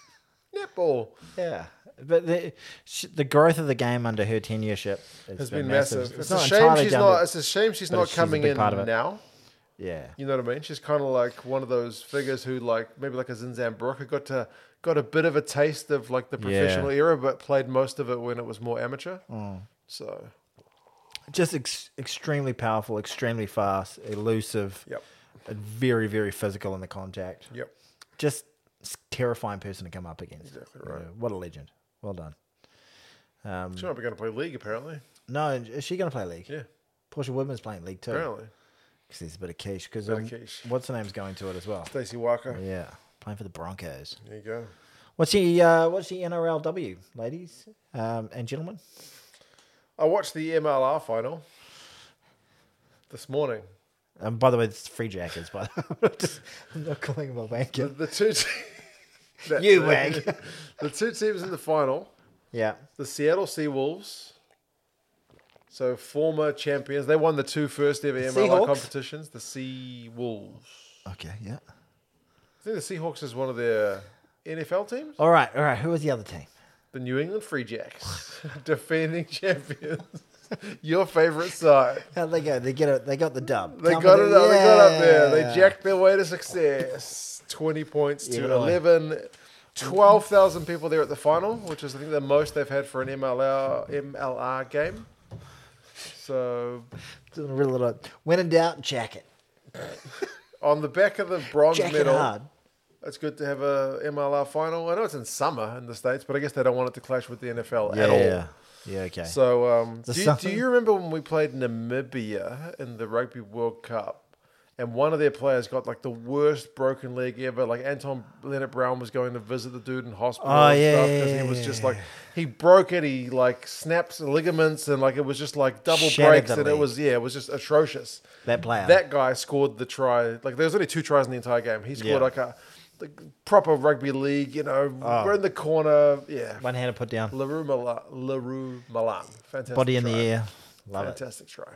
Netball Yeah, but the sh- the growth of the game under her tenureship has, has been, been massive. massive. It's, not a shame entirely she's down not. to- It's a shame she's but not she's a coming big in part of it. now. yeah, You know what I mean? She's kind of like one of those figures who, like, maybe like a Zinzan Brooke, who got to got a bit of a taste of like the professional Yeah. era, but played most of it when it was more amateur. Mm. So, just ex- extremely powerful, extremely fast, elusive, yep, and very very physical in the contact. yep, Just s- terrifying person to come up against. exactly Yeah, right. what a legend. Well done. Um, She might be going to play league apparently. no, is she going to play league? Yeah, Portia Women's playing league too. apparently. Because there's a bit of quiche. Because Bit of um, quiche. what's the name's going to it as well? Stacey Walker. Yeah, playing for the Broncos. There you go. What's the uh, what's the N R L W, ladies um, and gentlemen? I watched the M L R final this morning. Um, by the way, it's free jackets. By the way, I'm not calling him a The, wanker. the two te- That's You it. wag. The two teams in the final, Yeah. the Seattle Seawolves, so former champions. They won the two first ever M L R Seahawks? competitions. The Seawolves. Okay. Yeah. I think the Seahawks is one of their N F L teams. All right. All right. Who was the other team? The New England Free Jacks, defending champions. Your favorite side. How'd they go? They get it. They got the dub. They Tell me got the- it up. They got up there. They Yeah. jacked their way to success. Twenty points to Yeah, boy. eleven. Twelve thousand people there at the final, which is I think the most they've had for an M L R M L R game. So Doing a real little. When in doubt, jacket. on the back of the bronze Jacket medal, hard. it's good to have a M L R final. I know it's in summer in the States, but I guess they don't want it to clash with the N F L Yeah. at all. Yeah. Yeah. Okay. So, um, The do, you, sun- do you remember when we played Namibia in the Rugby World Cup, and one of their players got like the worst broken leg ever? Like Anton Leonard Brown was going to visit the dude in hospital Oh, and yeah, stuff yeah, because yeah, he was yeah, just yeah. like he broke it. He like snaps ligaments and like it was just like double Shattered breaks, the and it leg. was yeah, it was just atrocious. That player. That guy scored the try. Like there was only two tries in the entire game. He scored Yeah. like a the proper rugby league. You know, Oh. we're in the corner. Yeah. One hand to put down. LaRue Milan. LaRue Milan. Fantastic. Body in try. the air. Love it. Fantastic try.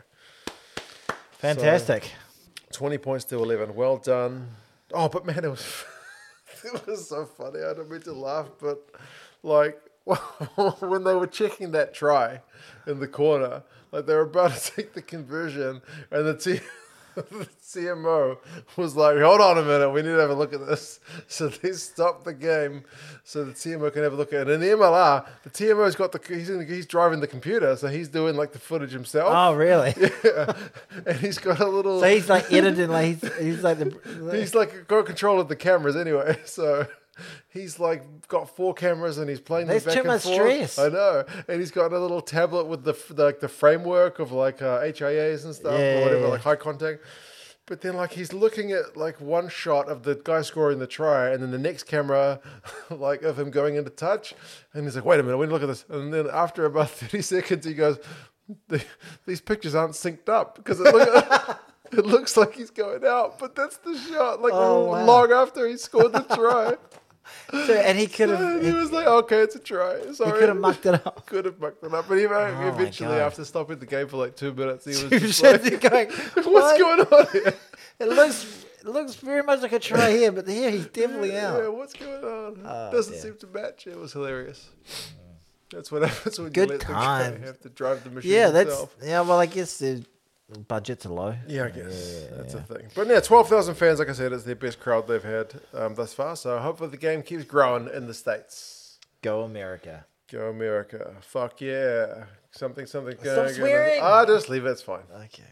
Fantastic. twenty points to eleven. Well done. Oh, but man, it was it was so funny. I don't mean to laugh, but like when they were checking that try in the corner, like they were about to take the conversion, and the T. The C M O was like, hold on a minute, we need to have a look at this. So they stopped the game so the T M O can have a look at it. And in the M L R, the T M O's got the, he's, in, he's driving the computer, so he's doing like the footage himself. Oh, really? Yeah. And he's got a little, So he's like editing, like he's, he's like the. he's like got control of the cameras anyway. So he's like got four cameras and he's playing them There's back too and much forth. stress. I know. And he's got a little tablet with the, the like the framework of like uh, H I As and stuff Yeah, or whatever, yeah, yeah. like high contact. But then, like, he's looking at, like, one shot of the guy scoring the try, and then the next camera, like, of him going into touch. And he's like, wait a minute, we need to look at this. And then after about thirty seconds, he goes, "The- these pictures aren't synced up because it, look, it looks like he's going out. But that's the shot, like, Oh, wow. long after he scored the try. So, and he could have. And he was like, okay, it's a try. He Sorry. could have mucked it up. Could have mucked it up. But he, my eventually, God. after stopping the game for like two minutes, he was He just was like, sitting there going, what's "What? going on here? It looks it looks very much like a try here, but here he's definitely Yeah, out. what's going on? Oh, Doesn't dear. seem to match. It was hilarious. That's what happens when Good you let the times. guy have to drive the machine Yeah, that's himself. yeah. Well, I guess the budgets are low. Yeah, I guess that's a thing. But yeah, twelve thousand fans, like I said, is their best crowd they've had um, thus far. So hopefully the game keeps growing in the States. Go America. Go America. Fuck yeah. Something, something. Stop going- swearing. Ah, just leave it. It's fine. Okay.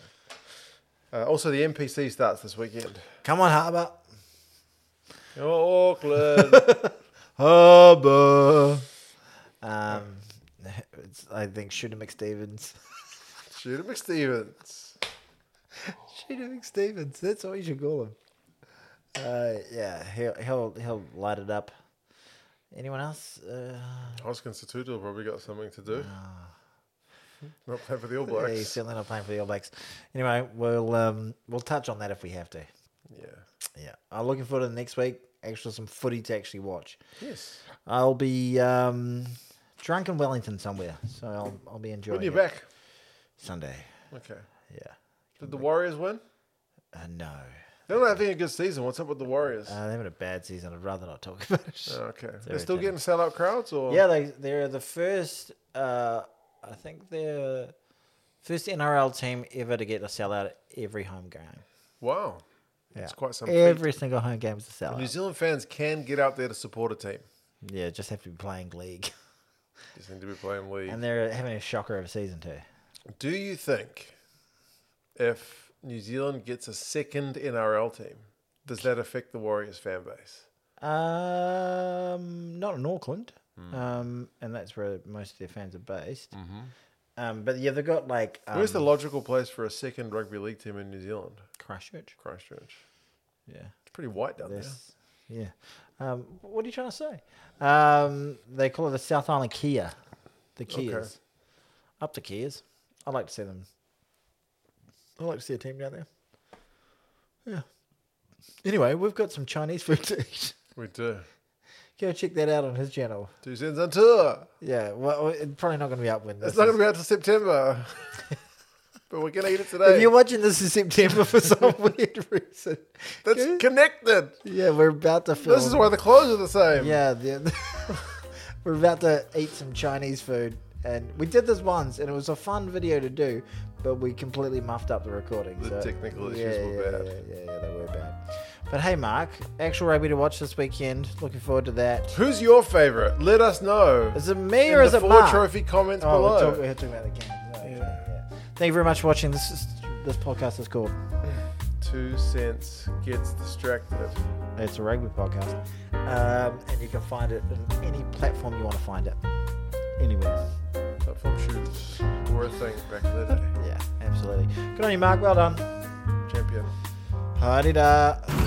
Uh, also, the N P C starts this weekend. Come on, Harbour. Oh, Auckland. Harbour. Um, it's, I think Shooter McStevens. Shooter McStevens. Shooter McStevens. That's what you should call him. Uh, yeah, he'll he'll he'll light it up. Anyone else? Uh, Oscar Satutu probably got something to do. Not playing for the All Blacks. yeah, he's certainly not playing for the All Blacks. Anyway, we'll um, we'll touch on that if we have to. Yeah. Yeah, I'm looking forward to the next week. Actually, some footy to actually watch. Yes. I'll be um, drunk in Wellington somewhere, so I'll I'll be enjoying. When are you it. back? Sunday. Okay. Yeah. Did the Warriors win? Uh, no. They're not having a good season. What's up with the Warriors? Uh, they're having a bad season. I'd rather not talk about it. Oh, okay. They're very still tough. getting sellout crowds, or Yeah, they they're the first. Uh, I think they're first N R L team ever to get a sellout at every home game. Wow, Yeah, it's quite some. feat. every single home game is a sellout. New Zealand fans can get out there to support a team. Yeah, just have to be playing league, Just need to be playing league. and they're having a shocker of a season too. Do you think if New Zealand gets a second N R L team, does that affect the Warriors fan base? Um, not in Auckland, Hmm. um, and that's where most of their fans are based. Um, but yeah, they've got like um, Where's the logical place for a second rugby league team in New Zealand? Christchurch. Christchurch. Yeah. It's pretty white down This, yeah. Um, what are you trying to say? Um, they call it the South Island Kia. The Kias. Up to Kias. I'd like to see them. I'd like to see a team down there. Anyway, we've got some Chinese food to eat. We do. Go check that out on his channel. Two cents on tour. Yeah, well, it's probably not going to be up when this It's not is- going to be out till September. But we're going to eat it today. If you're watching this in September for some weird reason, That's go- connected. yeah, we're about to film. This is why the clothes are the same. Yeah, the, we're about to eat some Chinese food, and we did this once, and it was a fun video to do, but we completely muffed up the recording. The so, technical yeah, issues were yeah, bad. Yeah, yeah, yeah, they were bad. But hey, Mark, actual rugby to watch this weekend. Looking forward to that. Who's your favourite? Let us know. Is it me in or is the it four Mark? trophy comments Oh, below. we're, talk, we're talking about the game. Oh, okay, yeah. Thank you very much for watching. This is this podcast is called Two cents gets distracted. It's a rugby podcast, um, and you can find it in any platform you want to find it. Anywhere. Platform shoes were a thing back in the day. Yeah, absolutely. Good on you, Mark. Well done. Champion. Hari-da.